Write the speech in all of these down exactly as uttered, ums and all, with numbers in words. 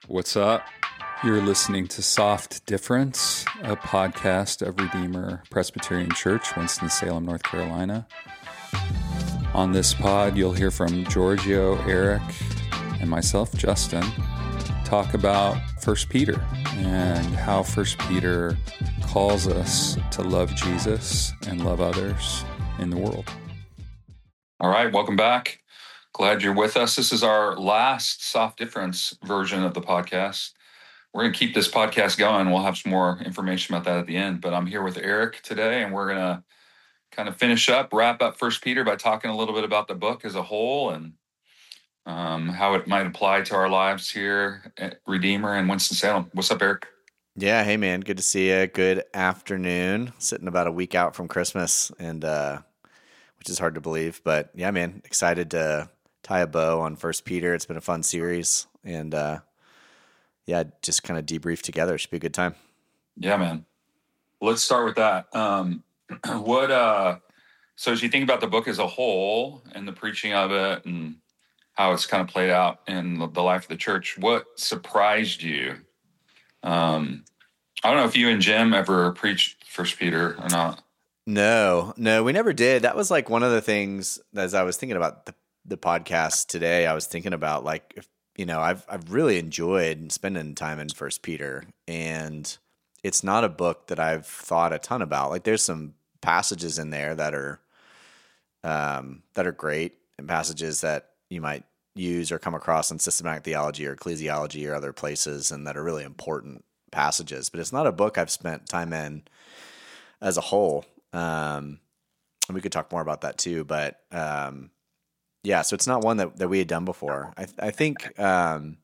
What's up? You're listening to Soft Difference, a podcast of Redeemer Presbyterian Church, Winston-Salem, North Carolina. On this pod, you'll hear from Giorgio, Eric, and myself, Justin, talk about First Peter and how First Peter calls us to love Jesus and love others in the world. All right, welcome back. Glad you're with us. This is our last Soft Difference version of the podcast. We're going to keep this podcast going. We'll have some more information about that at the end. But I'm here with Eric today, and we're going to kind of finish up, wrap up First Peter by talking a little bit about the book as a whole and um, how it might apply to our lives here at Redeemer and Winston-Salem. What's up, Eric? Yeah, hey, man. Good to see you. Good afternoon. Sitting about a week out from Christmas, and uh, which is hard to believe. But, yeah, man, excited to tie a bow on First Peter. It's been a fun series, and uh, yeah, just kind of debrief together. It should be a good time. Yeah, man. Let's start with that. Um, what? Uh, so, as you think about the book as a whole and the preaching of it, and how it's kind of played out in the life of the church, what surprised you? Um, I don't know if you and Jim ever preached First Peter or not. No, no, we never did. That was like one of the things as I was thinking about the the podcast today, I was thinking about like, if, you know, I've, I've really enjoyed spending time in First Peter, and it's not a book that I've thought a ton about. Like there's some passages in there that are, um, that are great, and passages that you might use or come across in systematic theology or ecclesiology or other places, and that are really important passages, but it's not a book I've spent time in as a whole. Um, and we could talk more about that too, but, um, yeah, so it's not one that, that we had done before. I I think, um,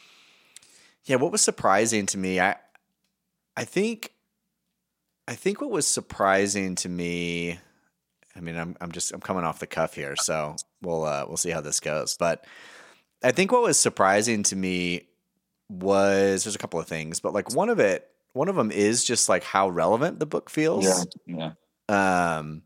yeah. What was surprising to me, I I think, I think what was surprising to me. I mean, I'm I'm just I'm coming off the cuff here, so we'll uh, we'll see how this goes. But I think what was surprising to me was there's a couple of things, but like one of it, one of them is just like how relevant the book feels. Yeah. Yeah. Um.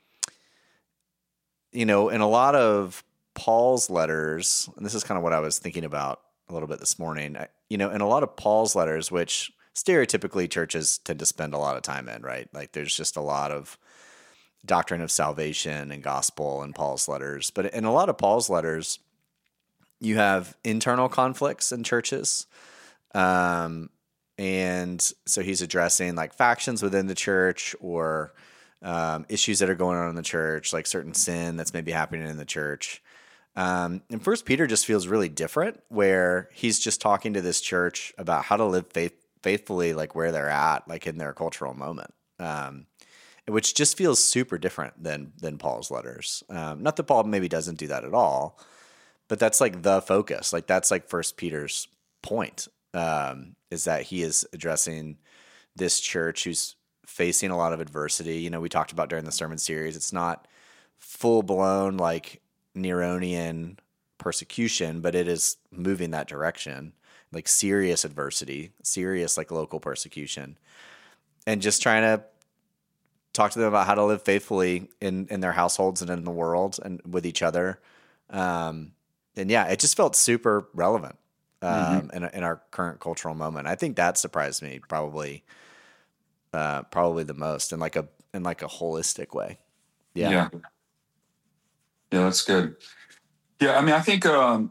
You know, in a lot of Paul's letters, and this is kind of what I was thinking about a little bit this morning, I, you know, in a lot of Paul's letters, which stereotypically churches tend to spend a lot of time in, right? Like there's just a lot of doctrine of salvation and gospel in Paul's letters. But in a lot of Paul's letters, you have internal conflicts in churches. Um, and so he's addressing like factions within the church or Um, issues that are going on in the church, like certain sin that's maybe happening in the church. Um, and First Peter just feels really different, where he's just talking to this church about how to live faith, faithfully, like where they're at, like in their cultural moment, um, which just feels super different than than Paul's letters. Um, not that Paul maybe doesn't do that at all, but that's like the focus. Like that's like First Peter's point, um, is that he is addressing this church who's facing a lot of adversity. You know, we talked about during the sermon series, it's not full blown like Neronian persecution, but it is moving that direction, like serious adversity, serious like local persecution, and just trying to talk to them about how to live faithfully in, in their households and in the world and with each other. Um, and yeah, it just felt super relevant um, mm-hmm. in, in our current cultural moment. I think that surprised me probably Uh, probably the most in like a in like a holistic way. Yeah. Yeah. Yeah, that's good. Yeah, I mean, I think um,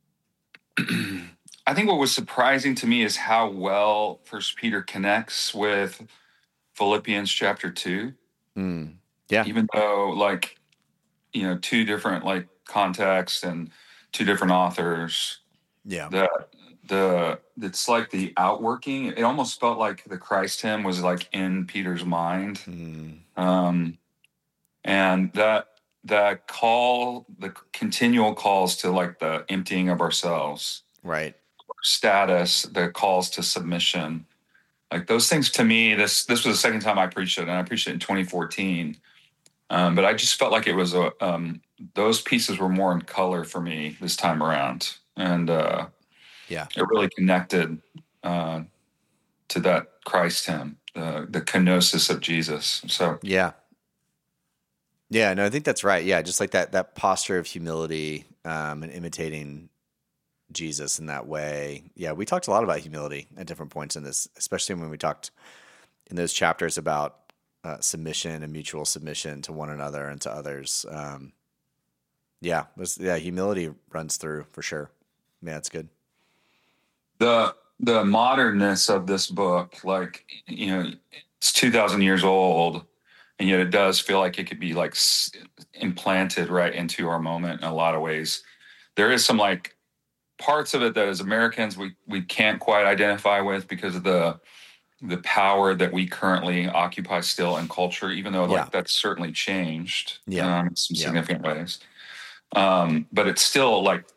I think what was surprising to me is how well First Peter connects with Philippians chapter two. Mm. Yeah. Even though like, you know, two different like contexts and two different authors. Yeah. That the it's like the outworking. It almost felt like the Christ hymn was like in Peter's mind, mm. um, and that that call, the continual calls to like the emptying of ourselves, right? Status, the calls to submission, like those things. To me, this this was the second time I preached it, and I preached it in twenty fourteen. Um, but I just felt like it was a um, those pieces were more in color for me this time around, and. Uh, Yeah, it really connected uh, to that Christ hymn, the the kenosis of Jesus. So yeah, yeah. No, I think that's right. Yeah, just like that that posture of humility um, and imitating Jesus in that way. Yeah, we talked a lot about humility at different points in this, especially when we talked in those chapters about uh, submission and mutual submission to one another and to others. Um, yeah, was, yeah, humility runs through for sure. Yeah, it's good. The the modernness of this book, like, you know, it's two thousand years old, and yet it does feel like it could be like s- implanted right into our moment in a lot of ways. There is some like parts of it that as Americans we we can't quite identify with because of the the power that we currently occupy still in culture, even though Yeah. like that's certainly changed Yeah. um, in some Yeah. significant ways. Um, but it's still like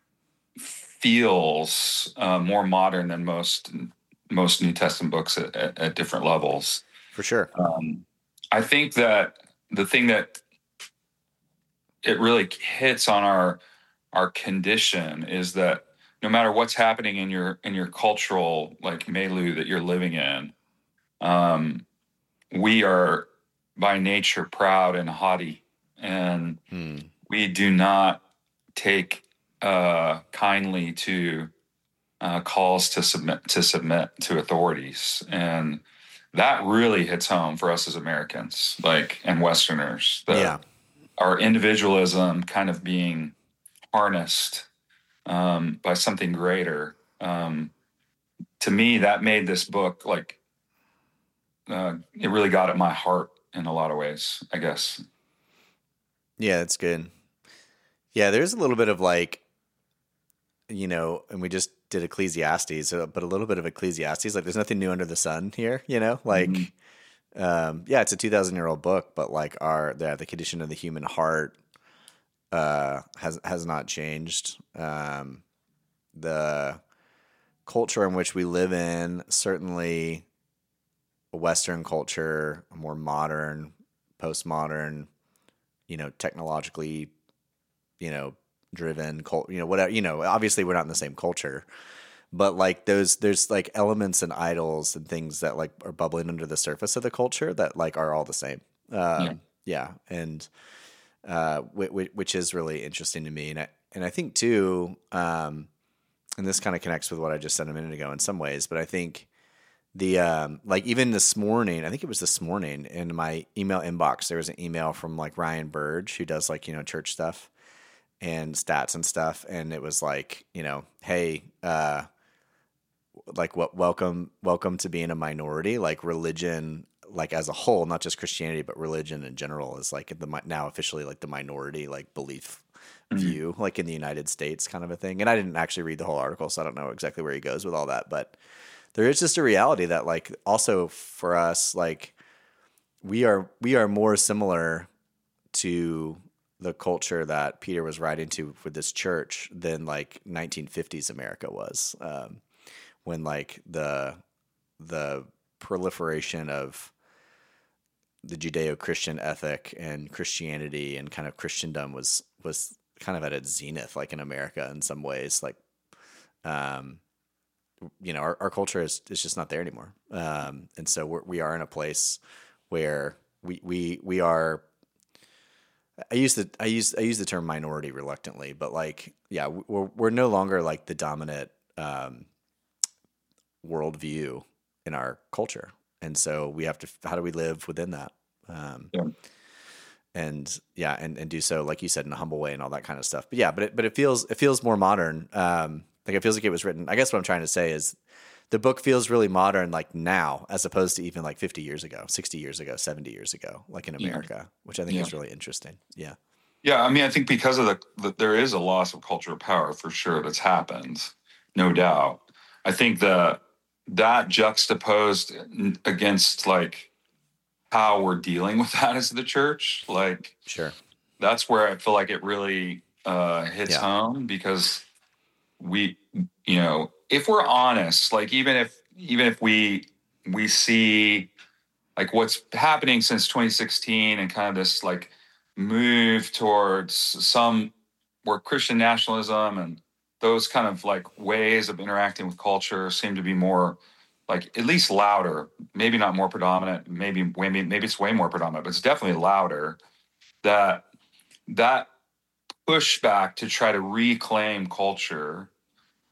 feels uh, more modern than most most New Testament books at, at, at different levels. For sure. Um, I think that the thing that it really hits on our our condition is that no matter what's happening in your in your cultural like milieu that you're living in, um, we are by nature proud and haughty, and Hmm. we do not take uh, kindly to uh, calls to submit to submit to authorities, and that really hits home for us as Americans, like and Westerners. That Yeah. our individualism kind of being harnessed um, by something greater. Um, to me, that made this book like uh, it really got at my heart in a lot of ways, I guess. Yeah, that's good. Yeah, there's a little bit of like, you know, and we just did Ecclesiastes, uh, but a little bit of Ecclesiastes. Like, there's nothing new under the sun here, you know? Like, Mm-hmm. um, yeah, it's a two thousand year old book, but like, our, the, the condition of the human heart uh, has, has not changed. Um, the culture in which we live in, certainly a Western culture, a more modern, postmodern, you know, technologically, you know, driven cult, you know, whatever, you know, obviously we're not in the same culture, but like those, there's like elements and idols and things that like are bubbling under the surface of the culture that like are all the same. Um, Yeah. yeah. And, uh, which, which is really interesting to me. And I, and I think too, um, and this kind of connects with what I just said a minute ago in some ways, but I think the, um, like even this morning, I think it was this morning in my email inbox, there was an email from like Ryan Burge, who does like, you know, church stuff and stats and stuff. And it was like, you know, hey, uh, like what, welcome, welcome to being a minority, like religion, like as a whole, not just Christianity, but religion in general is like the, now officially like the minority, like belief Mm-hmm. view, like in the United States kind of a thing. And I didn't actually read the whole article, so I don't know exactly where he goes with all that, but there is just a reality that like also for us, like we are, we are more similar to the culture that Peter was writing to with this church than like nineteen fifties America was, um, when like the, the proliferation of the Judeo-Christian ethic and Christianity and kind of Christendom was, was kind of at its zenith, like in America in some ways, like, um, you know, our, our culture is, is just not there anymore. Um, and so we're, we are in a place where we, we, we are, I use the, I use, I use the term minority reluctantly, but like, yeah, we're, we're no longer like the dominant, um, worldview in our culture. And so we have to, how do we live within that? Um, Yeah. and yeah, and, and do so, like you said, in a humble way and all that kind of stuff. But yeah, but it, but it feels, it feels more modern. Um, like it feels like it was written, I guess what I'm trying to say is the book feels really modern, like now, as opposed to even like fifty years ago, sixty years ago, seventy years ago, like in America, yeah. which I think Yeah. is really interesting. Yeah. Yeah. I mean, I think because of the, the, there is a loss of cultural power for sure that's happened, no doubt. I think the, that juxtaposed against like how we're dealing with that as the church, like, sure. That's where I feel like it really uh, hits Yeah. home because we, you know, if we're honest, like even if, even if we, we see like what's happening since twenty sixteen and kind of this like move towards some where Christian nationalism and those kind of like ways of interacting with culture seem to be more like at least louder, maybe not more predominant, maybe, maybe, maybe it's way more predominant, but it's definitely louder. That that pushback to try to reclaim culture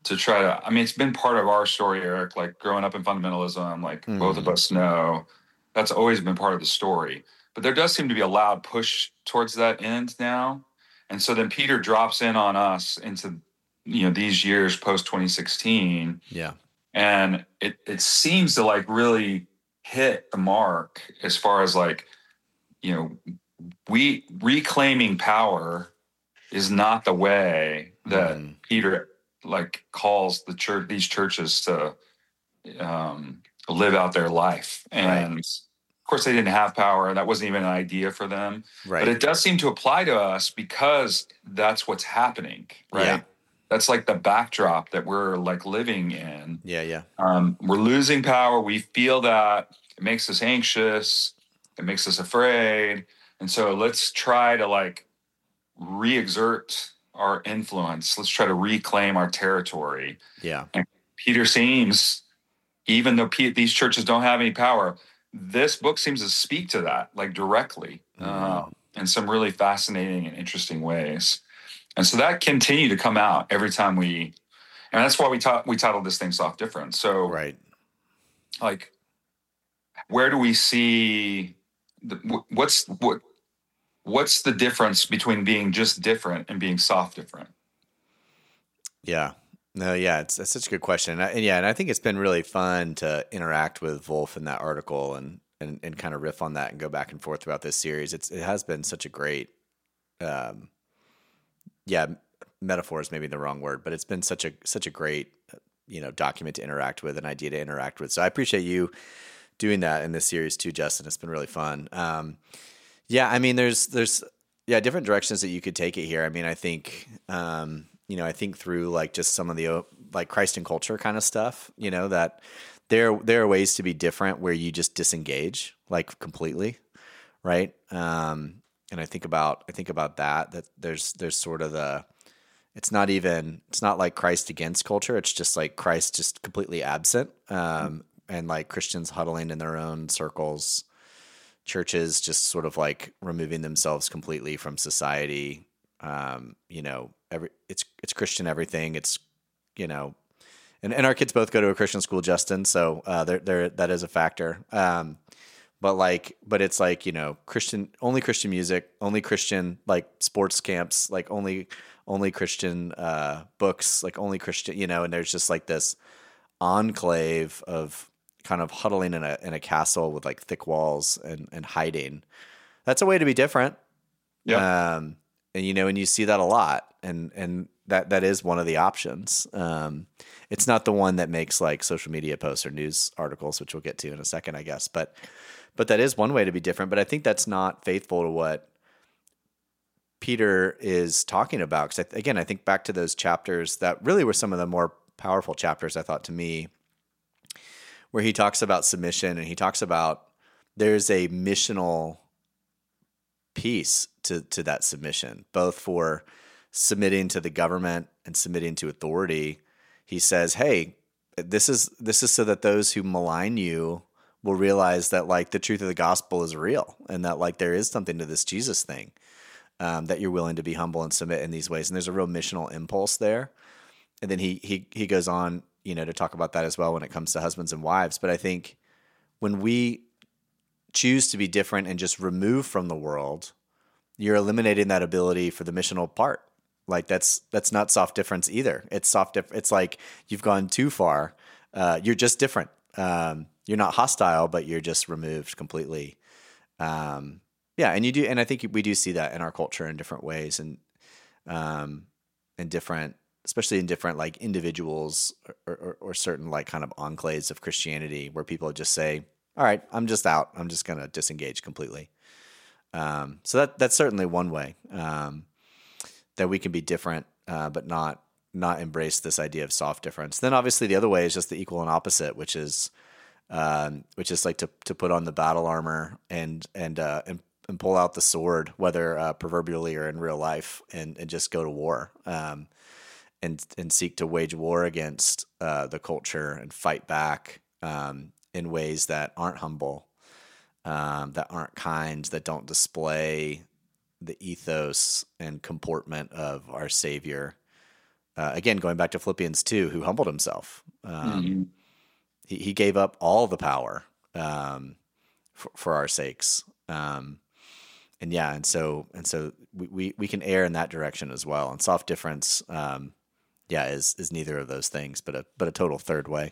to try to, I mean, it's been part of our story, Eric, like growing up in fundamentalism, like mm. both of us know that's always been part of the story. But there does seem to be a loud push towards that end now. And so then Peter drops in on us into, you know, these years post twenty sixteen. Yeah. And it, it seems to like really hit the mark as far as like, you know, we reclaiming power is not the way that mm. Peter like calls the church, these churches to um, live out their life. And right. of course they didn't have power. That wasn't even an idea for them, right. But it does seem to apply to us because that's what's happening. Right. Yeah. That's like the backdrop that we're like living in. Yeah. Yeah. Um, we're losing power. We feel that. It makes us anxious. It makes us afraid. And so let's try to like re-exert our influence. Let's try to reclaim our territory. Yeah. And Peter seems, even though P- these churches don't have any power, this book seems to speak to that like directly mm-hmm. uh, in some really fascinating and interesting ways. And so that continued to come out every time we, and that's why we taught, we titled this thing Soft Difference. So right. like, where do we see the, what's, what, what's the difference between being just different and being soft different? Yeah. No, yeah, it's, it's such a good question. And, I, and yeah, and I think it's been really fun to interact with Wolf in that article and, and, and kind of riff on that and go back and forth throughout this series. It's, it has been such a great, um, yeah, metaphor is maybe the wrong word, but it's been such a, such a great, you know, document to interact with, an idea to interact with. So I appreciate you doing that in this series too, Justin. It's been really fun. Um, Yeah, I mean, there's, there's, yeah, different directions that you could take it here. I mean, I think, um, you know, I think through like just some of the like Christ and culture kind of stuff, you know, that there, there are ways to be different where you just disengage like completely, right? Um, and I think about, I think about that. That there's, there's sort of the, it's not even, it's not like Christ against culture. It's just like Christ just completely absent, um, and like Christians huddling in their own circles. Churches just sort of like removing themselves completely from society. Um, you know, every it's it's Christian everything. It's, you know, and, and our kids both go to a Christian school, Justin. So uh, there there that is a factor. Um, but like, but it's like, you know, Christian only Christian music, only Christian like sports camps, like only only Christian uh, books, like only Christian, you know. And there's just like this enclave of kind of huddling in a in a castle with like thick walls and, and hiding. That's a way to be different. Yeah. Um, and you know, and you see that a lot, and and that that is one of the options. Um, it's not the one that makes like social media posts or news articles, which we'll get to in a second, I guess. But but that is one way to be different. But I think that's not faithful to what Peter is talking about. Because again, I think back to those chapters that really were some of the more powerful chapters, I thought, to me, where he talks about submission and he talks about there's a missional piece to, to that submission, both for submitting to the government and submitting to authority. He says, hey, this is, this is so that those who malign you will realize that like the truth of the gospel is real and that like there is something to this Jesus thing, um, that you're willing to be humble and submit in these ways. And there's a real missional impulse there. And then he, he, he goes on, you know, to talk about that as well when it comes to husbands and wives. But I think when we choose to be different and just remove from the world, you're eliminating that ability for the missional part. Like that's, that's not soft difference either. It's soft. Dif- it's like you've gone too far. Uh, you're just different. Um, you're not hostile, but you're just removed completely. Um, yeah. And you do. And I think we do see that in our culture in different ways and, um, in different, especially in different like individuals or, or, or certain like kind of enclaves of Christianity where people just say, all right, I'm just out. I'm just going to disengage completely. Um, so that that's certainly one way um, that we can be different, uh, but not not embrace this idea of soft difference. Then obviously the other way is just the equal and opposite, which is um, which is like to to put on the battle armor and and uh, and, and pull out the sword, whether uh, proverbially or in real life, and, and just go to war. Um, and and seek to wage war against uh, the culture and fight back um, in ways that aren't humble, um, that aren't kind, that don't display the ethos and comportment of our Savior, uh, again, going back to Philippians two, who humbled himself. Um, Mm-hmm. he, he gave up all the power um, for, for our sakes. Um, and yeah, and so and so we, we, we can err in that direction as well. And soft difference, um, yeah, is is neither of those things, but a but a total third way.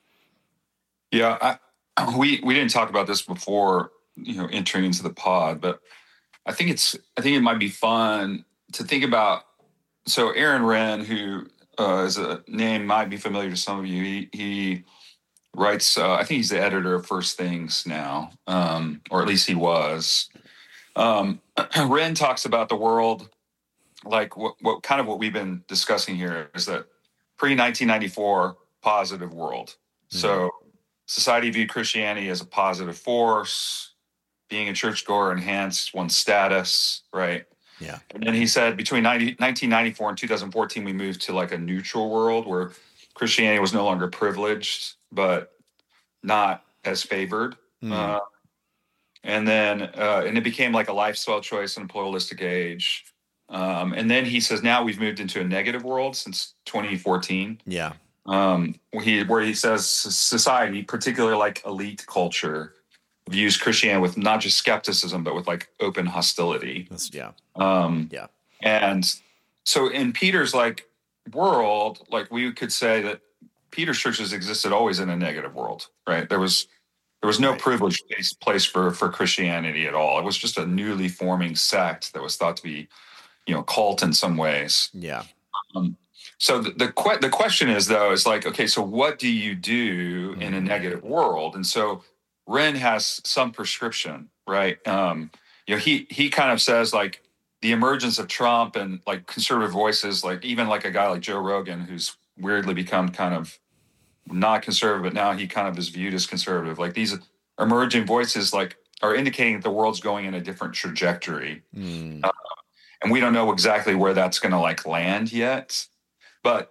Yeah, I, we we didn't talk about this before, you know, entering into the pod, but I think it's I think it might be fun to think about. So Aaron Renn, who uh, is a name might be familiar to some of you, he, he writes. Uh, I think he's the editor of First Things now, um, or at least he was. Um, Renn talks about the world like what, what kind of what we've been discussing here is that pre nineteen ninety-four positive world. Mm-hmm. So society viewed Christianity as a positive force. Being a churchgoer enhanced one's status, right? Yeah. And then he said between nineteen ninety-four and two thousand fourteen, we moved to like a neutral world where Christianity was no longer privileged, but not as favored. Mm. Uh, and then, uh, and it became like a lifestyle choice in a pluralistic age. Um, and then he says, now we've moved into a negative world since twenty fourteen. Yeah. Um, he, where he says society, particularly like elite culture, views Christianity with not just skepticism, but with like open hostility. That's, yeah. Um, yeah. And so in Peter's like world, like we could say that Peter's churches existed always in a negative world, right? There was, there was no right. privileged place for, for Christianity at all. It was just a newly forming sect that was thought to be, you know, cult in some ways. Yeah. Um, so the, the, que- the question is though, is like, okay, so what do you do mm-hmm. in a negative world? And so Renn has some prescription, right? Um, you know, he he kind of says like the emergence of Trump and like conservative voices, like even like a guy like Joe Rogan, who's weirdly become kind of not conservative, but now he kind of is viewed as conservative. Like these emerging voices, like are indicating that the world's going in a different trajectory, mm. uh, and we don't know exactly where that's going to like land yet. But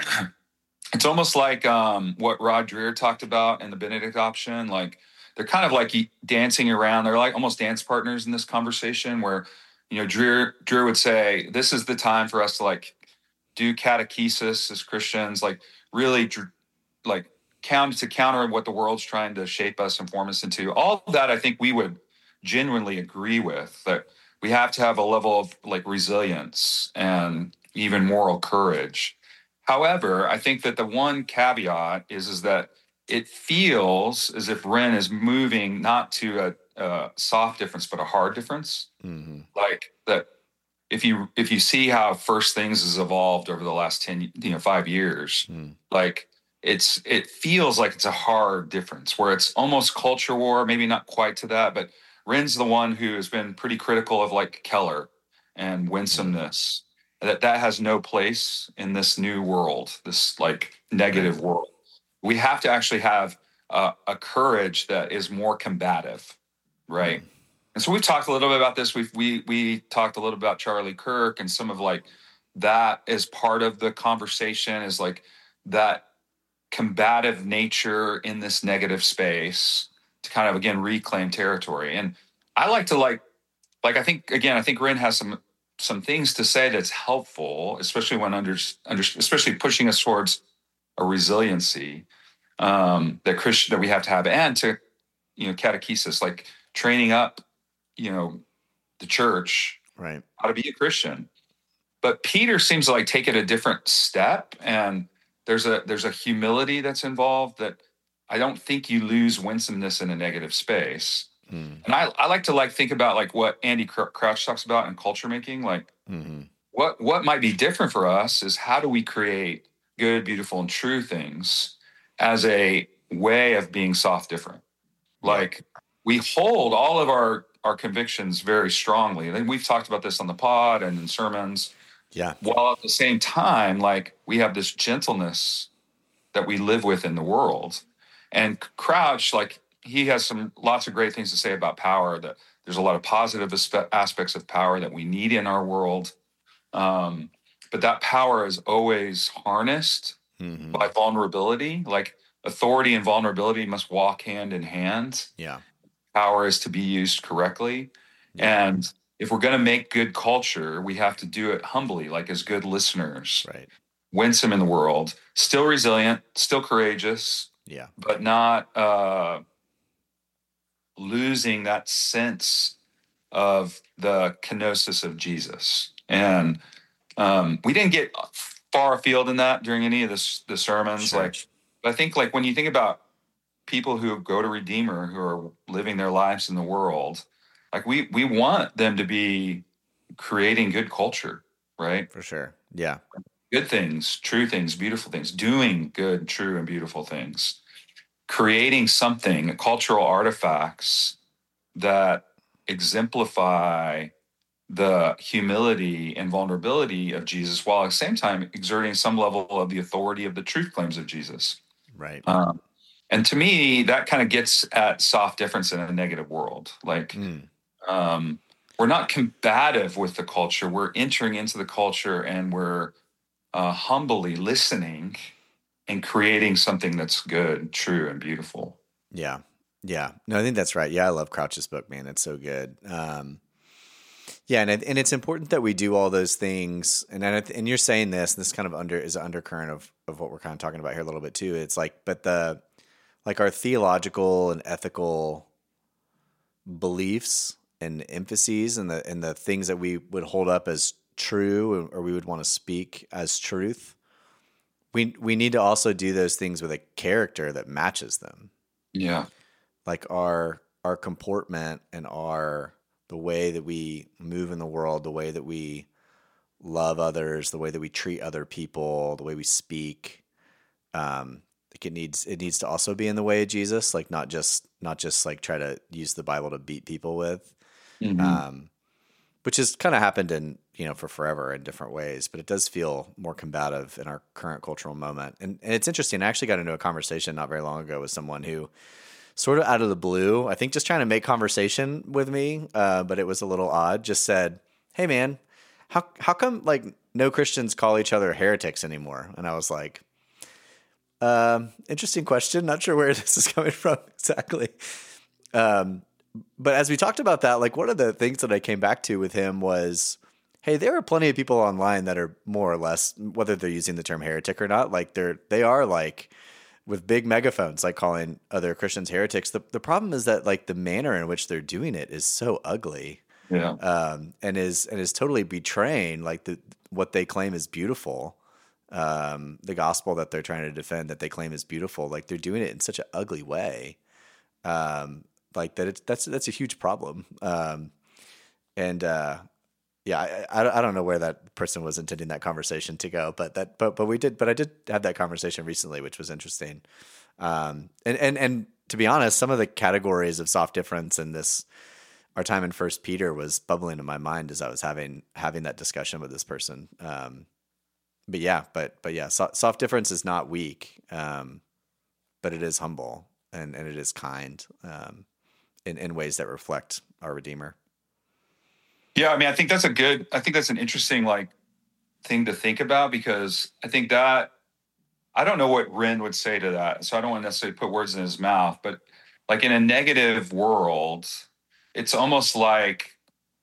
it's almost like um, what Rod Dreher talked about in the Benedict option, like. They're kind of like dancing around. They're like almost dance partners in this conversation where, you know, Dreher, Dreher would say, this is the time for us to like do catechesis as Christians, like really like count to counter what the world's trying to shape us and form us into. All of that, I think we would genuinely agree with, that we have to have a level of like resilience and even moral courage. However, I think that the one caveat is, is that it feels as if Renn is moving not to a, a soft difference, but a hard difference. Mm-hmm. Like that, if you if you see how First Things has evolved over the last ten, you know, five years, mm. like it's it feels like it's a hard difference where it's almost culture war, maybe not quite to that, but Renn's the one who has been pretty critical of like Keller and winsomeness. Mm. That that has no place in this new world, this like negative right. world. We have to actually have uh, a courage that is more combative, right? Mm. And so we've talked a little bit about this. We've we we talked a little about Charlie Kirk and some of like that as part of the conversation is like that combative nature in this negative space to kind of again reclaim territory. And I like to like like I think again I think Renn has some some things to say that's helpful, especially when under, under especially pushing us towards a resiliency um, that Christian that we have to have, and to, you know, catechesis, like training up, you know, the church right how to be a Christian. But Peter seems to like take it a different step, and there's a there's a humility that's involved that I don't think you lose winsomeness in a negative space. Mm. And I, I like to like think about like what Andy Crouch talks about in culture making, like mm-hmm. what what might be different for us is how do we create good, beautiful, and true things as a way of being soft different. Like we hold all of our, our convictions very strongly. And we've talked about this on the pod and in sermons. Yeah. While at the same time, like we have this gentleness that we live with in the world. And Crouch, like he has some lots of great things to say about power, that there's a lot of positive aspe- aspects of power that we need in our world. Um, But that power is always harnessed mm-hmm. by vulnerability. Like authority and vulnerability must walk hand in hand. Yeah. Power is to be used correctly. Yeah. And if we're going to make good culture, we have to do it humbly, like as good listeners. Right. winsome in the world, still resilient, still courageous, Yeah. but not uh, losing that sense of the kenosis of Jesus. And um, we didn't get far afield in that during any of the, the sermons. Sure. Like, I think like when you think about people who go to Redeemer, who are living their lives in the world, like we, we want them to be creating good culture, right? For sure. Yeah. Good things, true things, beautiful things, doing good, true, and beautiful things, creating something, cultural artifacts that exemplify the humility and vulnerability of Jesus, while at the same time exerting some level of the authority of the truth claims of Jesus. Right. Um, and to me, that kind of gets at soft difference in a negative world. Like, mm. um, we're not combative with the culture. We're entering into the culture and we're uh, humbly listening and creating something that's good, true, and beautiful. Yeah. Yeah. No, I think that's right. Yeah. I love Crouch's book, man. It's so good. Um, yeah. And, it, and it's important that we do all those things. And, and you're saying this, this kind of under is an undercurrent of, of what we're kind of talking about here a little bit too. It's like, but the, like our theological and ethical beliefs and emphases and the, and the things that we would hold up as true or we would want to speak as truth. We, we need to also do those things with a character that matches them. Yeah. Like our, our comportment and our, the way that we move in the world, the way that we love others, the way that we treat other people, the way we speak. Um, like it needs, it needs to also be in the way of Jesus, like not just, not just like try to use the Bible to beat people with, mm-hmm. um, which has kind of happened in, you know, for forever in different ways, but it does feel more combative in our current cultural moment. And, and it's interesting. I actually got into a conversation not very long ago with someone who sort of out of the blue, I think just trying to make conversation with me, uh, but it was a little odd, just said, "Hey man, how, how come like no Christians call each other heretics anymore?" And I was like, um, interesting question. Not sure where this is coming from exactly. Um, but as we talked about that, like one of the things that I came back to with him was, hey, there are plenty of people online that are more or less, whether they're using the term heretic or not, like they're, they are like with big megaphones, like calling other Christians heretics. The the problem is that like the manner in which they're doing it is so ugly. Yeah. Um, and is, and is totally betraying like the, what they claim is beautiful. Um, the gospel that they're trying to defend that they claim is beautiful. Like they're doing it in such an ugly way. Um, like that it's, that's, that's a huge problem. Um, and, uh, yeah, I, I I don't know where that person was intending that conversation to go, but that but but we did but I did have that conversation recently, which was interesting. Um, and and and to be honest, some of the categories of soft difference in this our time in First Peter was bubbling in my mind as I was having having that discussion with this person. Um, but yeah, but but yeah, so, soft difference is not weak, um, but it is humble and and it is kind um, in in ways that reflect our Redeemer. Yeah, I mean, I think that's a good, I think that's an interesting, like, thing to think about because I think that, I don't know what Ren would say to that, so I don't want to necessarily put words in his mouth, but, like, in a negative world, it's almost like,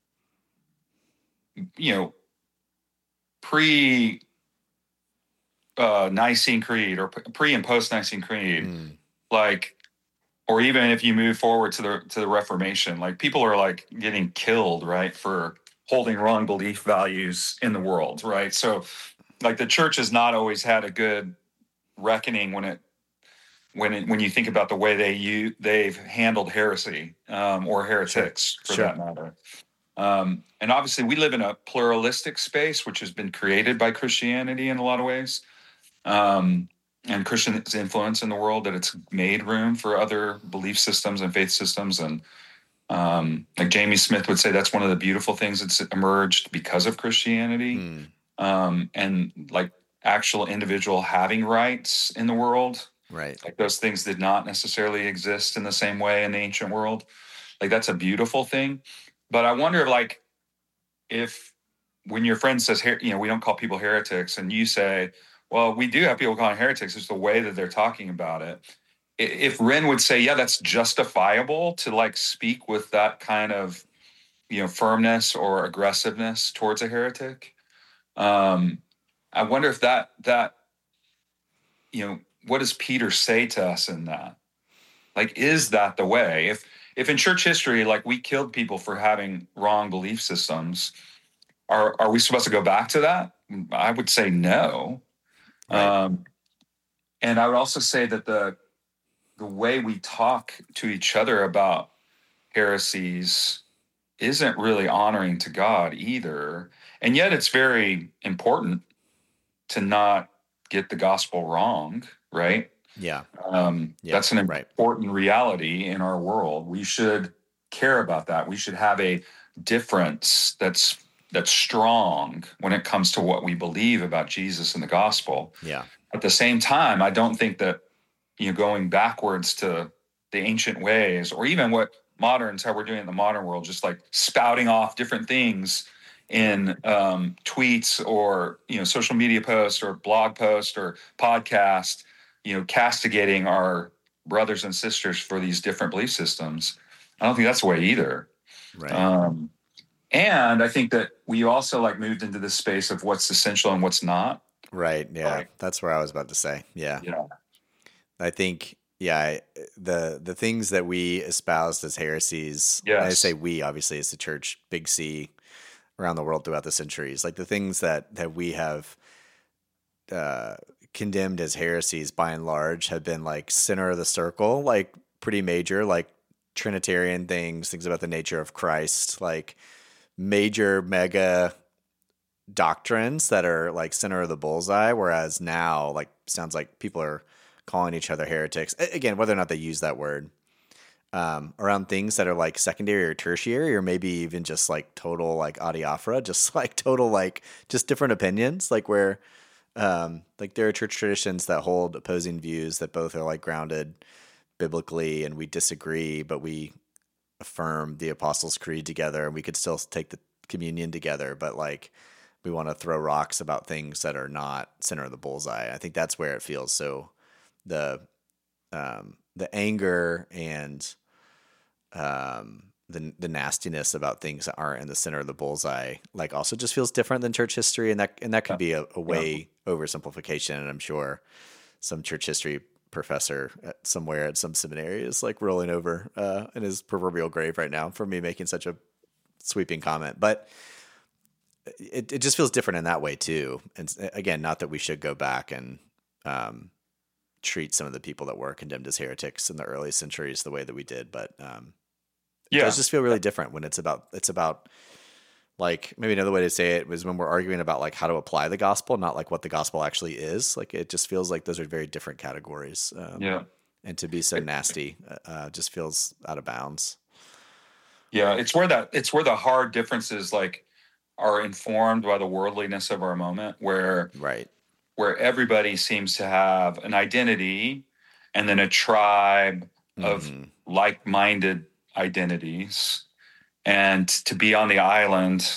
you know, pre uh, Nicene Creed or pre and post Nicene Creed, mm. like, or even if you move forward to the to the Reformation, like people are like getting killed, right, for holding wrong belief values in the world, right? So, like the church has not always had a good reckoning when it when it, when you think about the way they you they've handled heresy um, or heretics sure. for sure. that matter. Um, and obviously, we live in a pluralistic space, which has been created by Christianity in a lot of ways. Um, and Christian's influence in the world, that it's made room for other belief systems and faith systems. And um, like Jamie Smith would say, that's one of the beautiful things that's emerged because of Christianity. Mm. Um, and like actual individual having rights in the world. Right. Like those things did not necessarily exist in the same way in the ancient world. Like that's a beautiful thing. But I wonder like if when your friend says, you know, we don't call people heretics and you say, well, we do have people calling heretics. It's the way that they're talking about it. If Ren would say, yeah, that's justifiable to like speak with that kind of, you know, firmness or aggressiveness towards a heretic. Um, I wonder if that, that, you know, what does Peter say to us in that? Like, is that the way? If, if in church history, like we killed people for having wrong belief systems, are, are we supposed to go back to that? I would say no. Right. Um, and I would also say that the, the way we talk to each other about heresies isn't really honoring to God either. And yet it's very important to not get the gospel wrong, right? Yeah. Um, Yeah, that's an right. important reality in our world. We should care about that. We should have a difference that's that's strong when it comes to what we believe about Jesus and the gospel. Yeah. At the same time, I don't think that, you know, going backwards to the ancient ways, or even what moderns, how we're doing in the modern world, just like spouting off different things in um, tweets or, you know, social media posts or blog posts or podcast, you know, castigating our brothers and sisters for these different belief systems. I don't think that's the way either. Right. Um, and I think that we also like moved into this space of what's essential and what's not. Right. Yeah. Right. That's where I was about to say. Yeah. Yeah. I think, yeah, I- the the things that we espoused as heresies, and I Yes. say we, obviously, it's the church, big C, around the world throughout the centuries. Like the things that, that we have uh, condemned as heresies, by and large, have been like center of the circle, like pretty major, like Trinitarian things, things about the nature of Christ, like major, mega doctrines that are like center of the bullseye. Whereas now, like, sounds like people are calling each other heretics. Again, whether or not they use that word, um, around things that are like secondary or tertiary, or maybe even just like total like adiaphora, just like total like just different opinions, like where um, like there are church traditions that hold opposing views that both are like grounded biblically, and we disagree, but we affirm the Apostles' Creed together, and we could still take the communion together, but like we want to throw rocks about things that are not center of the bullseye. I think that's where it feels so the um, the anger and um, the the nastiness about things that aren't in the center of the bullseye, like, also just feels different than church history, and that and that could be a, a way oversimplification. And I'm sure some church history professor at somewhere at some seminary is like rolling over uh, in his proverbial grave right now for me making such a sweeping comment, but it it just feels different in that way too. And again, not that we should go back and um, treat some of the people that were condemned as heretics in the early centuries the way that we did, but um, it Yeah. does just feel really different when it's about it's about like, maybe another way to say it was when we're arguing about like how to apply the gospel, not like what the gospel actually is. Like, it just feels like those are very different categories. Um, Yeah. and to be so nasty uh, just feels out of bounds. Yeah. It's where that, it's where the hard differences like are informed by the worldliness of our moment, where, Right. where everybody seems to have an identity and then a tribe of Mhm. like-minded identities. And to be on the island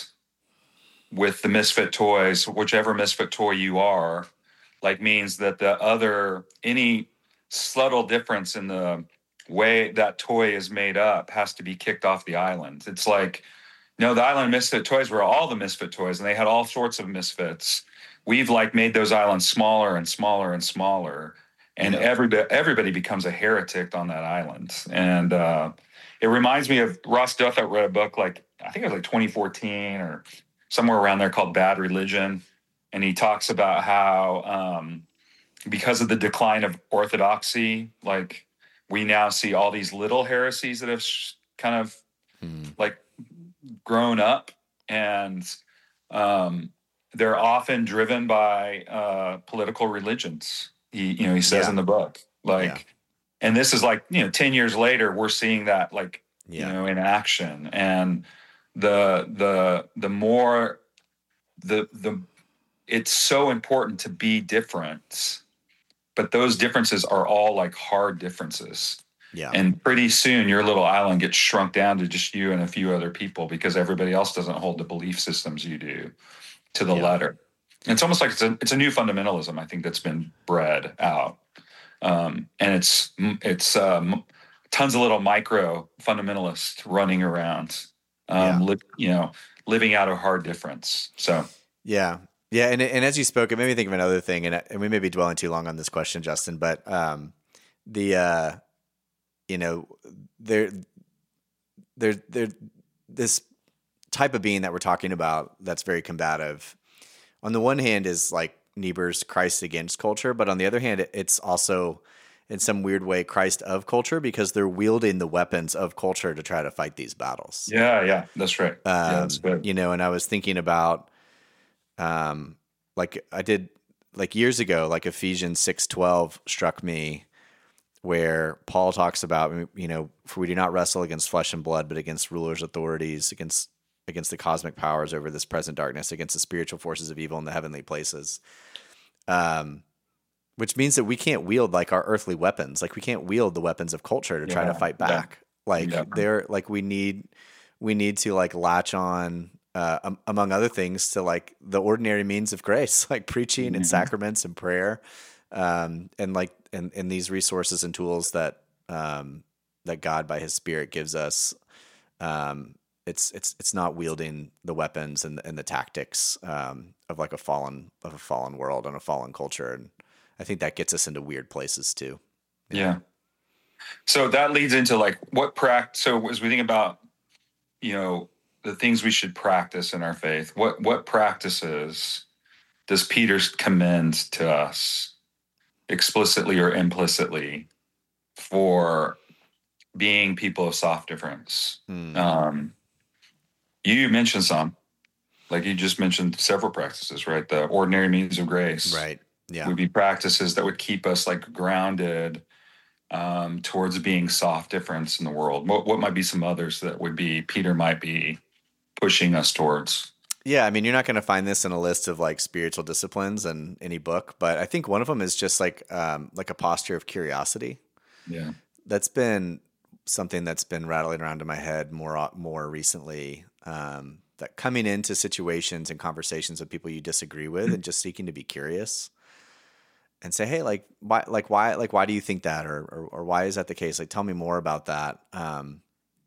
with the misfit toys, whichever misfit toy you are, like, means that the other, any subtle difference in the way that toy is made up has to be kicked off the island. It's like, no, the island misfit toys were all the misfit toys, and they had all sorts of misfits. We've like made those islands smaller and smaller and smaller, and Yeah. everybody everybody becomes a heretic on that island. And uh, it reminds me of Ross Douthat read a book, like, I think it was like twenty fourteen or somewhere around there, called Bad Religion, and he talks about how um, because of the decline of orthodoxy, like, we now see all these little heresies that have sh- kind of Mhm. like grown up, and um, they're often driven by uh, political religions. He, you know, he says Yeah. in the book, like, Yeah. and this is like, you know, ten years later, we're seeing that, like, Yeah. you know, in action. And the the the more the the it's so important to be different, but those differences are all like hard differences. Yeah. And pretty soon your little island gets shrunk down to just you and a few other people, because everybody else doesn't hold the belief systems you do to the Yeah. letter. And it's almost like it's a, it's a new fundamentalism, I think, that's been bred out. Um, and it's, it's um, tons of little micro fundamentalists running around, um, Yeah. li- you know, living out a hard difference. So, Yeah. Yeah, and and as you spoke, it made me think of another thing, and and we may be dwelling too long on this question, Justin, but um, the uh, you know, there there there this type of being that we're talking about that's very combative. On the one hand, is like Niebuhr's Christ against culture, but on the other hand, it's also in some weird way Christ of culture because they're wielding the weapons of culture to try to fight these battles. Yeah, yeah, that's right. Um, yeah, that's good. You know, and I was thinking about, um, like I did like years ago, like Ephesians six twelve struck me, where Paul talks about, you know, for we do not wrestle against flesh and blood, but against rulers, authorities, against against the cosmic powers over this present darkness, against the spiritual forces of evil in the heavenly places. Um, which means that we can't wield like our earthly weapons. Like we can't wield the weapons of culture to try Yeah, to fight yeah, back. Like yeah. they're like, we need, we need to like latch on, uh, um, among other things, to like the ordinary means of grace, like preaching and Mhm. sacraments and prayer. Um, and like, and, and these resources and tools that, um, that God by his Spirit gives us. Um, it's, it's, it's not wielding the weapons and, and the tactics, um, of like a fallen, of a fallen world and a fallen culture. And I think that gets us into weird places too. Yeah. So that leads into like what practice. So as we think about, you know, the things we should practice in our faith, what what practices does Peter commend to us explicitly or implicitly for being people of soft difference? Hmm. Um, you mentioned some, like you just mentioned several practices, right? The ordinary means of grace, Right. Yeah. would be practices that would keep us like grounded um, towards being soft difference in the world. What, what might be some others that would be Peter might be pushing us towards? Yeah, I mean, you're not going to find this in a list of like spiritual disciplines in any book, but I think one of them is just like um, like a posture of curiosity. Yeah, That's been something that's been rattling around in my head more more recently. Um, that coming into situations and conversations with people you disagree with, and just seeking to be curious, and say, hey, like why, like why, like why do you think that, or or, or why is that the case? Like, tell me more about that. Um,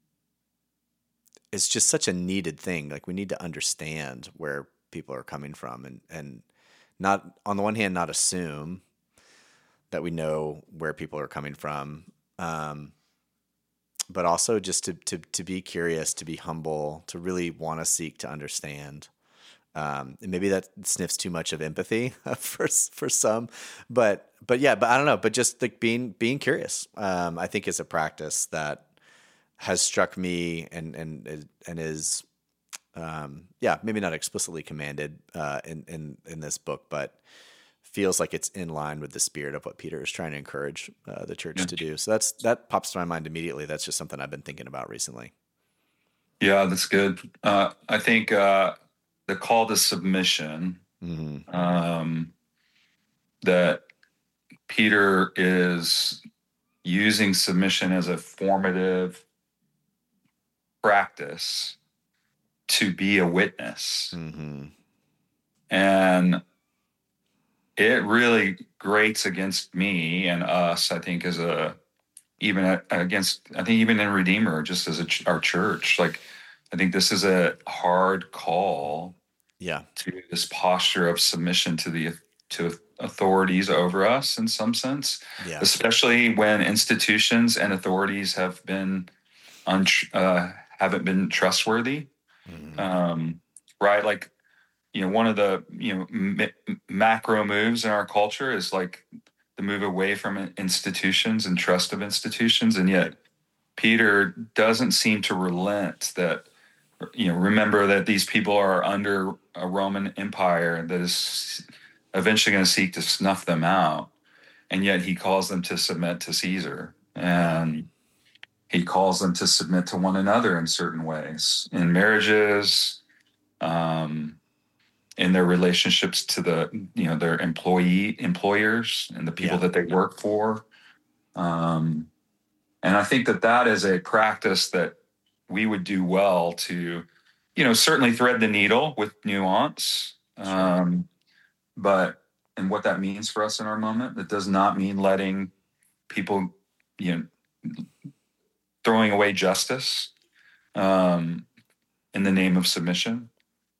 it's just such a needed thing. Like we need to understand where people are coming from, and and not, on the one hand, not assume that we know where people are coming from, um, but also just to to to be curious, to be humble, to really want to seek to understand. Um, and maybe that sniffs too much of empathy for for some, but but yeah, but I don't know. But just like being being curious, um, I think is a practice that has struck me and and and is, um, yeah, maybe not explicitly commanded uh, in in in this book, but feels like it's in line with the spirit of what Peter is trying to encourage uh, the church yeah, to do. So that's that pops to my mind immediately. That's just something I've been thinking about recently. yeah. That's good. Uh, I think uh, the call to submission, Mm-hmm. um, that Peter is using submission as a formative practice to be a witness. Mm-hmm. And it really grates against me and us, I think, as a, even against, I think even in Redeemer, just as a, our church, like, I think this is a hard call Yeah. to this posture of submission to the, to authorities over us in some sense, Yeah. especially when institutions and authorities have been, un, uh, haven't been trustworthy. Mm-hmm. Um, right. Like, you know, one of the, you know, m- macro moves in our culture is like the move away from institutions and trust of institutions. And yet Peter doesn't seem to relent that, you know, remember that these people are under a Roman Empire that is eventually going to seek to snuff them out. And yet he calls them to submit to Caesar. And he calls them to submit to one another in certain ways, in marriages, um, in their relationships to the, you know, their employee employers and the people Yeah. that they work for. Um, and I think that that is a practice that we would do well to, you know, certainly thread the needle with nuance. Sure. Um, but, and what that means for us in our moment, that does not mean letting people, you know, throwing away justice um, in the name of submission.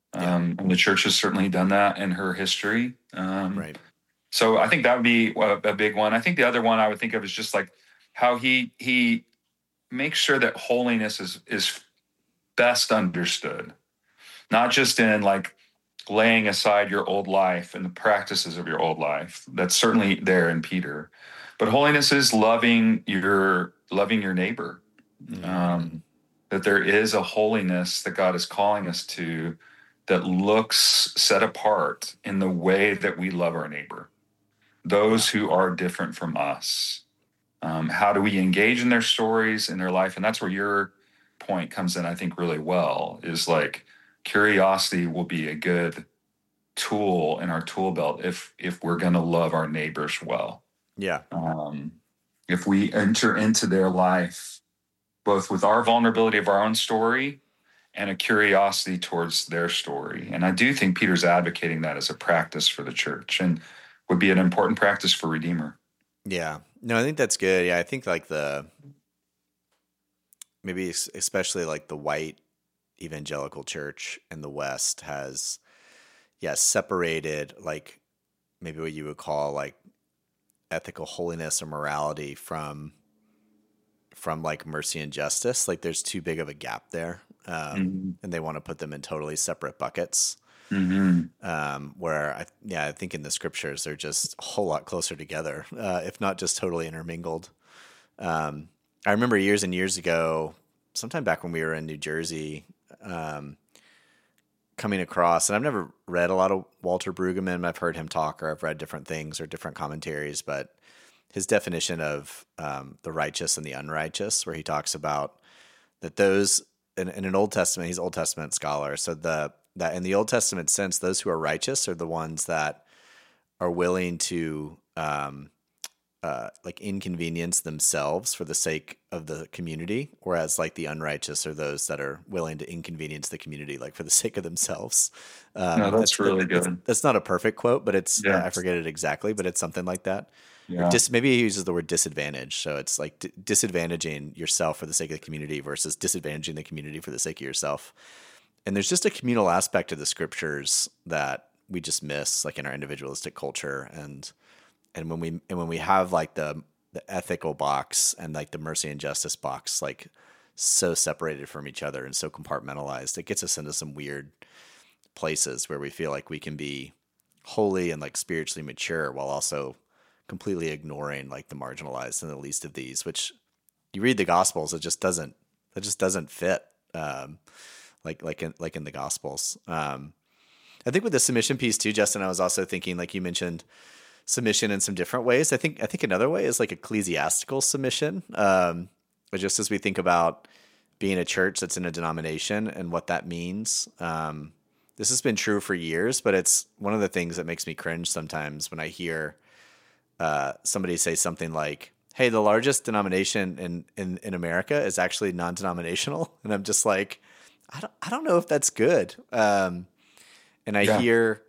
Um, and the church has certainly done that in her history. Um, Right. So I think that would be a, a big one. I think the other one I would think of is just like how he he makes sure that holiness is is best understood, not just in like laying aside your old life and the practices of your old life. That's certainly there in Peter, but holiness is loving your loving your neighbor. Mm-hmm. Um, that there is a holiness that God is calling us to that looks set apart in the way that we love our neighbor, those who are different from us. Um, how do we engage in their stories, in their life? And that's where your point comes in, I think, really well, is like curiosity will be a good tool in our tool belt if if we're going to love our neighbors well. Yeah. Um, if we enter into their life, both with our vulnerability of our own story and a curiosity towards their story. And I do think Peter's advocating that as a practice for the church and would be an important practice for Redeemer. Yeah. No, I think that's good. Yeah, I think like the, maybe especially like the white evangelical church in the West has, yeah, separated like maybe what you would call like ethical holiness or morality from from like mercy and justice. Like there's too big of a gap there. Um, mm-hmm. And they want to put them in totally separate buckets. Mm-hmm. Um, where I, yeah, I think in the scriptures, they're just a whole lot closer together, uh, if not just totally intermingled. Um, I remember years and years ago, sometime back when we were in New Jersey, um, coming across, and I've never read a lot of Walter Brueggemann. I've heard him talk, or I've read different things or different commentaries, but his definition of um, the righteous and the unrighteous, where he talks about that those in, in an Old Testament, he's an Old Testament scholar. So the that in the Old Testament sense, those who are righteous are the ones that are willing to um, uh, like inconvenience themselves for the sake of the community, whereas like the unrighteous are those that are willing to inconvenience the community, like for the sake of themselves. Um, no, that's, that's really that, good. That's, that's not a perfect quote, but it's yeah. uh, I forget it exactly, but it's something like that. Yeah. Dis, maybe he uses the word disadvantage. So it's like d- disadvantaging yourself for the sake of the community versus disadvantaging the community for the sake of yourself. And there's just a communal aspect of the scriptures that we just miss, like in our individualistic culture. And and when we and when we have like the the ethical box and like the mercy and justice box, like so separated from each other and so compartmentalized, it gets us into some weird places where we feel like we can be holy and like spiritually mature while also completely ignoring like the marginalized and the least of these, which you read the Gospels, it just doesn't, it just doesn't fit. Um, like, like in, like in the Gospels. Um, I think with the submission piece too, Justin, I was also thinking, like you mentioned submission in some different ways. I think, I think another way is like ecclesiastical submission. Um, but just as we think about being a church that's in a denomination and what that means, um, this has been true for years, but it's one of the things that makes me cringe sometimes when I hear Uh, somebody say something like, hey, the largest denomination in, in, in America is actually non-denominational. And I'm just like, I don't, I don't know if that's good. Um, and I yeah. hear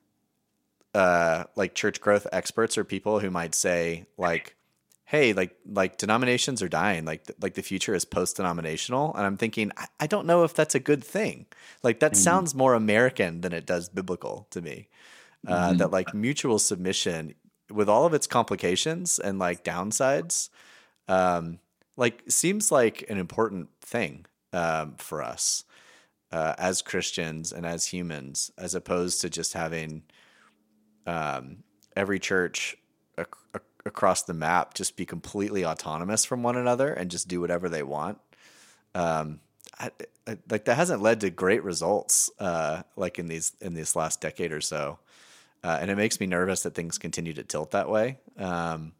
uh, like church growth experts or people who might say like, hey, like, like denominations are dying. Like, like the future is post-denominational. And I'm thinking, I, I don't know if that's a good thing. Like that mm-hmm. sounds more American than it does biblical to me. Uh, mm-hmm. That like mutual submission, with all of its complications and like downsides, um, like seems like an important thing um, for us uh, as Christians and as humans, as opposed to just having um, every church ac- ac- across the map just be completely autonomous from one another and just do whatever they want. Um, I, I, like that hasn't led to great results uh, like in these in this last decade or so. Uh, and it makes me nervous that things continue to tilt that way. Um,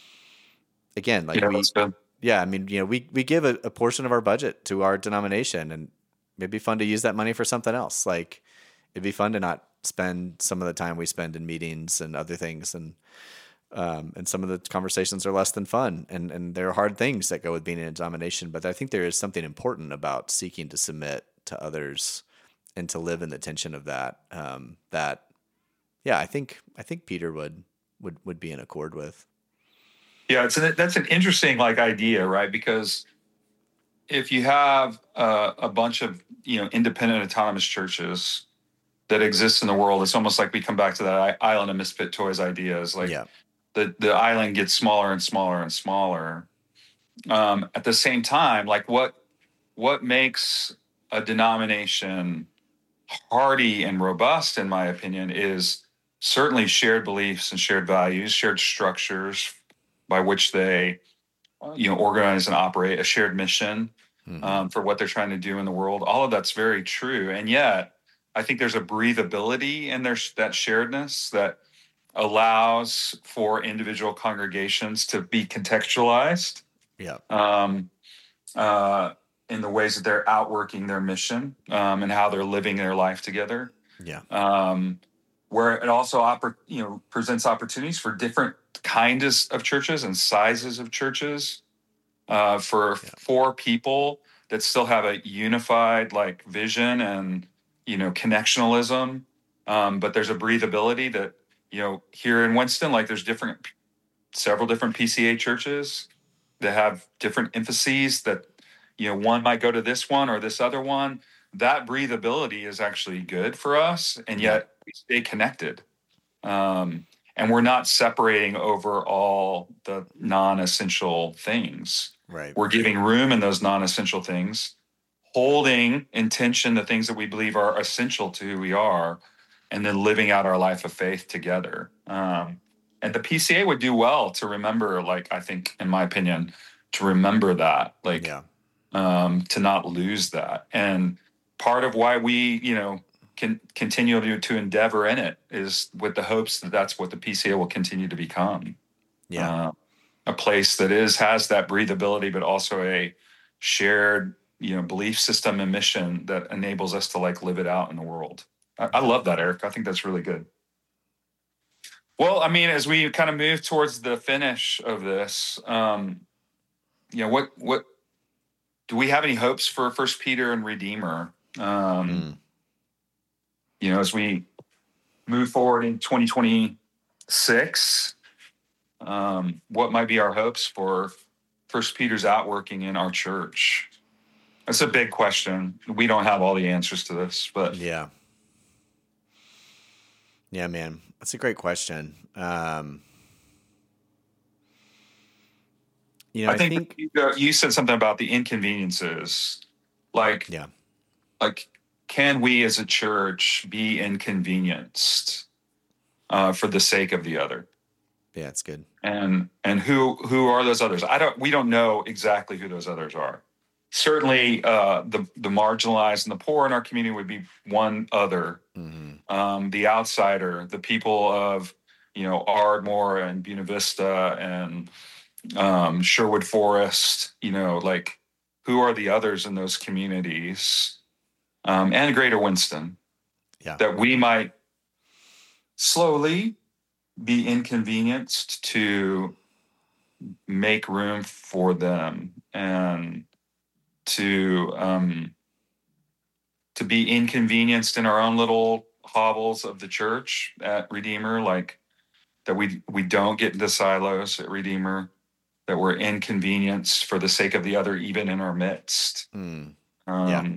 again, like yeah, we, yeah, I mean, you know, we, we give a, a portion of our budget to our denomination, and it'd be fun to use that money for something else. Like it'd be fun to not spend some of the time we spend in meetings and other things. And, um, and some of the conversations are less than fun, and, and there are hard things that go with being in a denomination, but I think there is something important about seeking to submit to others and to live in the tension of that, um, that, Yeah, I think I think Peter would would would be in accord with. Yeah, it's an, that's an interesting like idea, right? Because if you have uh, a bunch of you know independent autonomous churches that exists in the world. It's almost like we come back to that island of misfit toys ideas. Like Yeah. the, the island gets smaller and smaller and smaller. Um, at the same time, like what, what makes a denomination hardy and robust, in my opinion, is certainly shared beliefs and shared values, shared structures by which they, you know, organize and operate, a shared mission Mm-hmm. um, for what they're trying to do in the world. All of that's very true. And yet I think there's a breathability in their, that sharedness that allows for individual congregations to be contextualized. Yeah. Um, uh, in the ways that they're outworking their mission um, and how they're living their life together. Yeah. Um, where it also oppor- you know presents opportunities for different kinds of churches and sizes of churches uh, for Yeah. for people that still have a unified like vision and you know connectionalism. Um, but there's a breathability that you know here in Winston, like there's different several different P C A churches that have different emphases that you know one might go to this one or this other one. That breathability is actually good for us, and yet Yeah. we stay connected, um, and we're not separating over all the non-essential things. Right. We're giving room in those non-essential things, holding in tension the things that we believe are essential to who we are, and then living out our life of faith together. Um, and the P C A would do well to remember, like, I think, in my opinion, to remember that, like, Yeah. um, to not lose that. And part of why we, you know, can continue to, to endeavor in it is with the hopes that that's what the P C A will continue to become. Yeah. Uh, a place that is, has that breathability, but also a shared, you know, belief system and mission that enables us to like live it out in the world. I, I love that, Eric. I think that's really good. Well, I mean, as we kind of move towards the finish of this, um, you know, what, what, do we have any hopes for First Peter and Redeemer? Um, Mm. You know, as we move forward in twenty twenty-six, um, what might be our hopes for First Peter's outworking in our church? That's a big question. We don't have all the answers to this, but Yeah. Yeah, man. That's a great question. Um, you know, I, I think, think, you, you said something about the inconveniences. Like, yeah. like, can we as a church be inconvenienced uh, for the sake of the other? Yeah, it's good. And and who who are those others? I don't. We don't know exactly who those others are. Certainly, uh, the the marginalized and the poor in our community would be one other. Mm-hmm. Um, the outsider, the people of you know Ardmore and Buena Vista and um, Sherwood Forest. You know, like who are the others in those communities um, and Greater Winston Yeah. that we might slowly be inconvenienced to make room for them and to um, to be inconvenienced in our own little hovels of the church at Redeemer, like that we we don't get into silos at Redeemer, that we're inconvenienced for the sake of the other, even in our midst. Mm. Um, Yeah.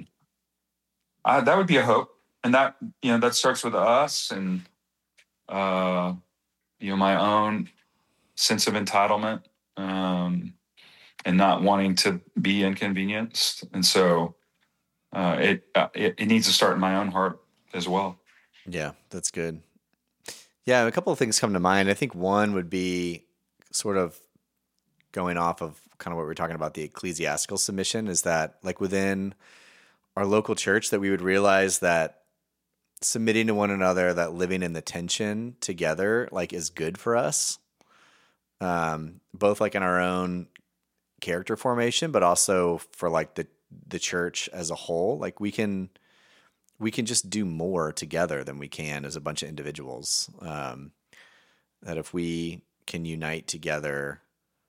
I, that would be a hope, and that you know that starts with us and uh, you know my own sense of entitlement. Um, and not wanting to be inconvenienced. And so uh, it, uh, it it needs to start in my own heart as well. Yeah, that's good. Yeah, a couple of things come to mind. I think one would be sort of going off of kind of what we were talking about, the ecclesiastical submission, is that like within our local church that we would realize that submitting to one another, that living in the tension together, like is good for us. Um, both like in our own character formation, but also for like the, the church as a whole. Like we can, we can just do more together than we can as a bunch of individuals. Um, that if we can unite together,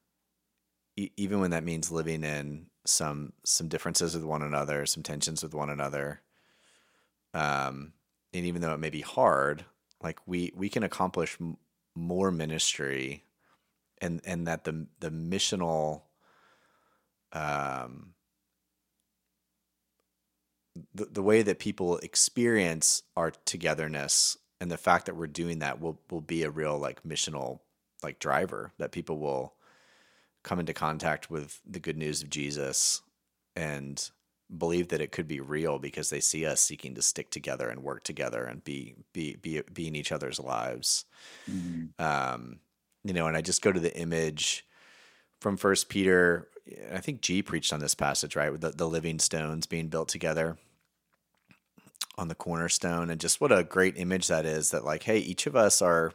e- even when that means living in some, some differences with one another, some tensions with one another. Um, and even though it may be hard, like we, we can accomplish m- more ministry. And and that the the missional um, the, the way that people experience our togetherness and the fact that we're doing that will, will be a real like missional like driver, that people will come into contact with the good news of Jesus and believe that it could be real because they see us seeking to stick together and work together and be, be, be, be in each other's lives. Mm-hmm. Um, you know, and I just go to the image from First Peter. I think G preached on this passage, right? With the, the living stones being built together on the cornerstone, and just what a great image that is, that like, hey, each of us are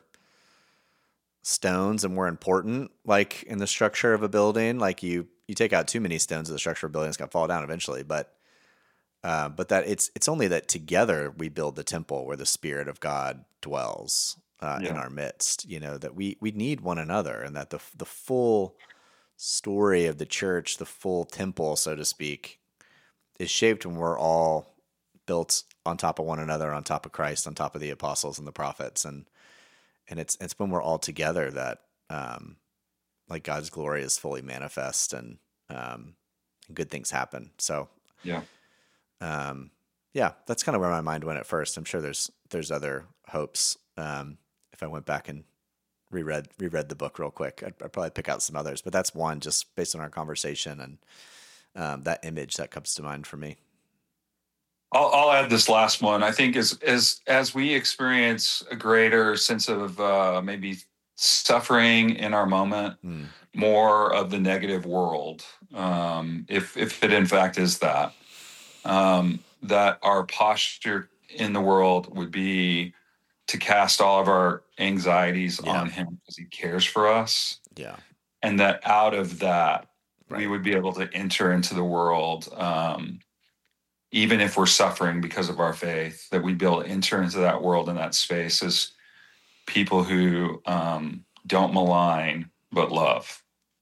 stones and we're important, like in the structure of a building. Like you, you take out too many stones of the structure of a building, it's going to fall down eventually. But, uh, but that it's, it's only that together we build the temple where the Spirit of God dwells uh, yeah. in our midst, you know, that we, we need one another, and that the, the full story of the church, the full temple, so to speak, is shaped when we're all built on top of one another, on top of Christ, on top of the apostles and the prophets. And, and it's, it's when we're all together that, um, like God's glory is fully manifest, and, um, good things happen. So, yeah. Um, yeah, that's kind of where my mind went at first. I'm sure there's, there's other hopes. Um, if I went back and reread, reread the book real quick, I'd, I'd probably pick out some others, but that's one just based on our conversation and, um, that image that comes to mind for me. I'll, I'll add this last one. I think as as as we experience a greater sense of uh, maybe suffering in our moment, mm. more of the negative world, um, if if it in fact is that, um, that our posture in the world would be to cast all of our anxieties yeah. on Him because He cares for us. Yeah, and that out of that right. we would be able to enter into the world. Um, even if we're suffering because of our faith, that we'd be able to enter into that world and that space as people who um, don't malign, but love.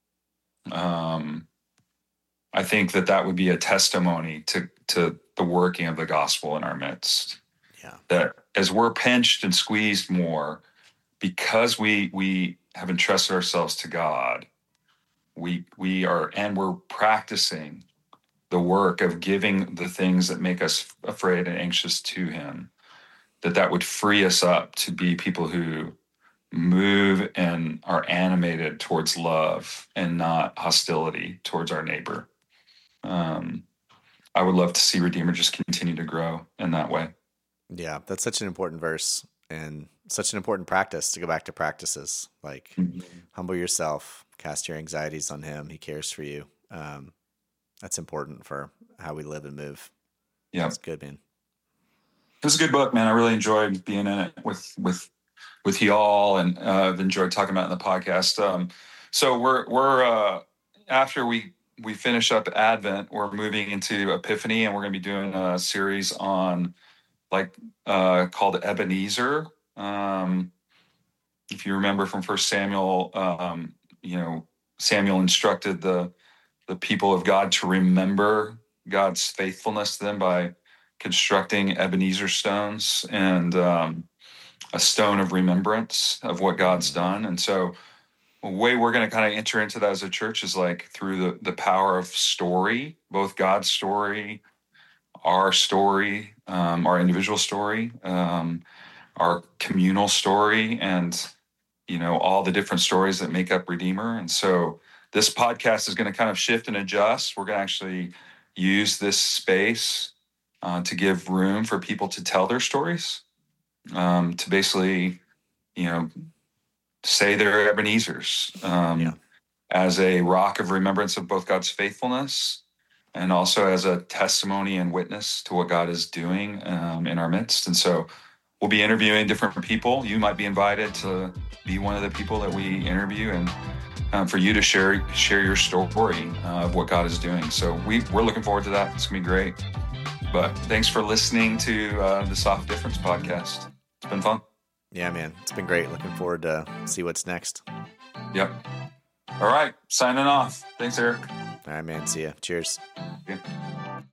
Um, I think that that would be a testimony to, to the working of the gospel in our midst. Yeah. That as we're pinched and squeezed more, because we, we have entrusted ourselves to God, we, we are, and we're practicing the work of giving the things that make us afraid and anxious to Him, that that would free us up to be people who move and are animated towards love and not hostility towards our neighbor. Um, I would love to see Redeemer just continue to grow in that way. Yeah, that's such an important verse and such an important practice, to go back to practices like mm-hmm. humble yourself, cast your anxieties on Him. He cares for you. Um, That's important for how we live and move. Yeah. That's good, man. It was a good book, man. I really enjoyed being in it with, with, with y'all, and uh, I've enjoyed talking about it in the podcast. Um, so we're, we're, uh, after we, we finish up Advent, we're moving into Epiphany, and we're going to be doing a series on like, uh, called Ebenezer. Um, if you remember from First Samuel, um, you know, Samuel instructed the, the people of God to remember God's faithfulness to them by constructing Ebenezer stones and um, a stone of remembrance of what God's done. And so the way we're going to kind of enter into that as a church is like through the, the power of story, both God's story, our story, um, our individual story, um, our communal story, and, you know, all the different stories that make up Redeemer. And so this podcast is going to kind of shift and adjust. We're going to actually use this space uh, to give room for people to tell their stories, um, to basically, you know, say they're Ebenezer's um, yeah. as a rock of remembrance of both God's faithfulness and also as a testimony and witness to what God is doing um, in our midst. And so we'll be interviewing different people. You might be invited to be one of the people that we interview, and Um, for you to share share your story uh, of what God is doing. So we, we're looking forward to that. It's going to be great. But thanks for listening to uh, the Soft Difference podcast. It's been fun. Yeah, man. It's been great. Looking forward to see what's next. Yep. All right. Signing off. Thanks, Eric. All right, man. See ya. Cheers. Yeah.